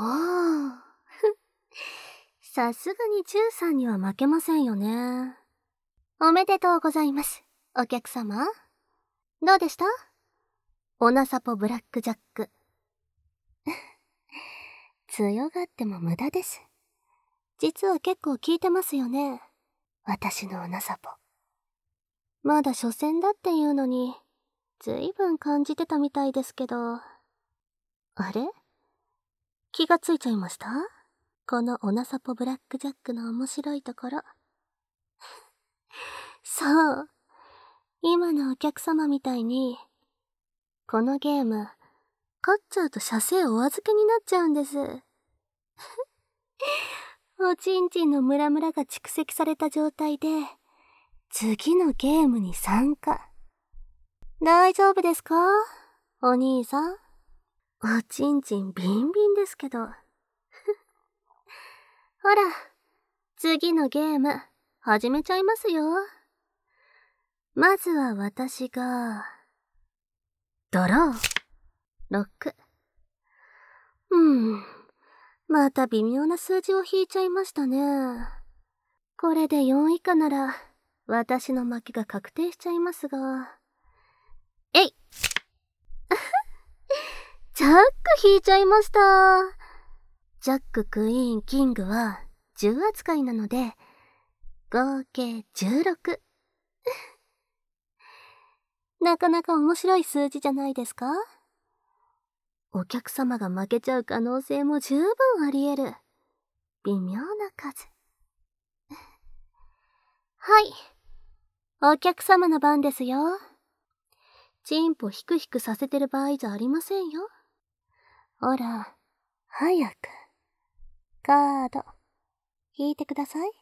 おー。さすがに13さんには負けませんよね。おめでとうございます、お客様。どうでした？オナサポブラックジャック。強がっても無駄です。実は結構効いてますよね。私のオナサポ。まだ初戦だっていうのに、ずいぶん感じてたみたいですけど。あれ？気がついちゃいました？このオナサポブラックジャックの面白いところ。そう。今のお客様みたいに、このゲーム、勝っちゃうと射精お預けになっちゃうんです。おちんちんのムラムラが蓄積された状態で、次のゲームに参加。大丈夫ですか？お兄さん。おちんちんビンビンですけど。ほら、次のゲーム、始めちゃいますよ。まずは私が、ドロー。6。また微妙な数字を引いちゃいましたね。これで4以下なら、私の負けが確定しちゃいますが。えいジャック引いちゃいました。ジャック、クイーン、キングは10扱いなので、合計16。なかなか面白い数字じゃないですか？お客様が負けちゃう可能性も十分あり得る。微妙な数。はい。お客様の番ですよ。チンポヒクヒクさせてる場合じゃありませんよ。ほら、早く、カード、引いてください。